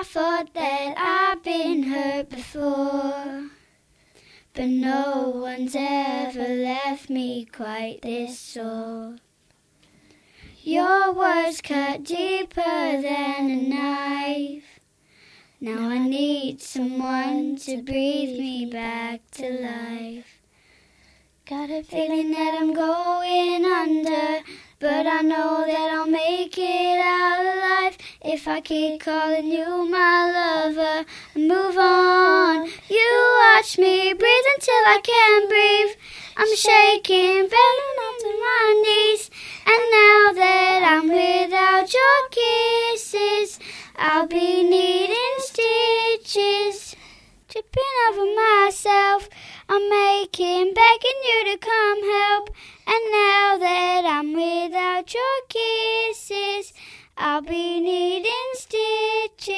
thought that I'd been hurt before, but no one's ever left me quite this sore. Your words cut deeper than a knife. Now I need someone to breathe me back to life. Got a feeling that I'm going under, but I know that I'll make it out alive if I keep calling you my lover. Move on. You watch me breathe until I can't breathe. I'm shaking, falling onto my knees. And now that I'm without your kisses, I'll be needing stitches. Tripping over myself, I'm begging you to come help. And now that I'm without your kisses, I'll be needing stitches.